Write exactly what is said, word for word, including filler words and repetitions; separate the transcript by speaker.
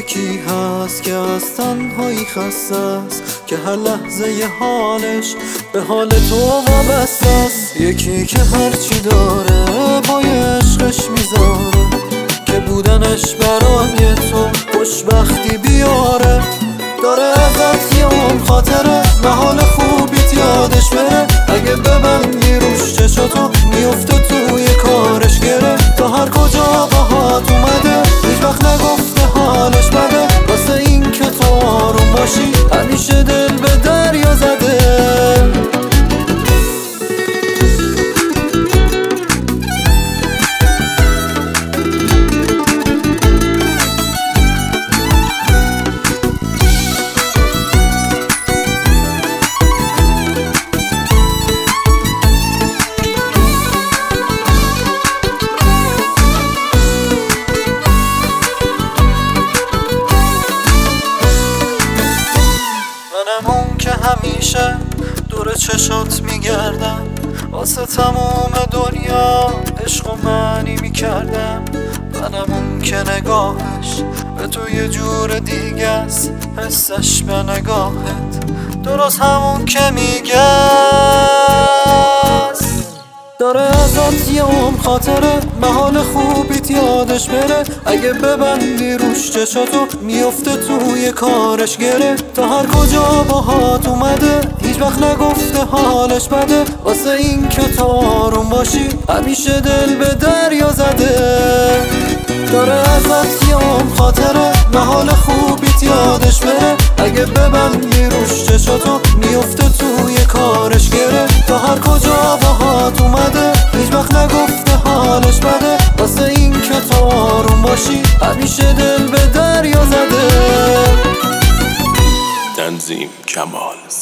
Speaker 1: یکی هست که از تنهایی خسته است، که هر لحظه ی حالش به حال تو وابسته است. یکی که هرچی داره با عشقش میذاره، که بودنش برای تو خوشبختی بیاره. داره ازت یه عمر خاطره، محال خوبیت یادش بره. اگه ببندی روش چشاتو میفته توی کارش گره. تا هر کجا باهات اومده هیچ وقت نگفته حالش بده. واسه این که تو آروم باشی همیشه دل به دریا زده. منم که همیشه دور چشات میگردم، واسه تموم دنیا عشق و معنی میکردم. منم اون که نگاهش به تو یه جور دیگه است، حسش به نگاهت درست همون که میگه است. داره ازت یه عمر خاطره، محال خوبیت یادش بره. اگه ببندی روش چشاتو میفته توی کارش گره. تا هر کجا باهات اومده هیچ وقت نگفته حالش بده. واسه این که تو آروم باشی همیشه دل به دریا زده. داره ازت یه عمر خاطره، محال خوبیت یادش بره. اگه ببندی روش چشاتو میفته توی کارش گره. تا هر کجا باهات اومده هیچ وقت نگفته حالش بده. واسه این که تو آروم باشی همیشه دل به دریا زده.
Speaker 2: تنظیم کمال.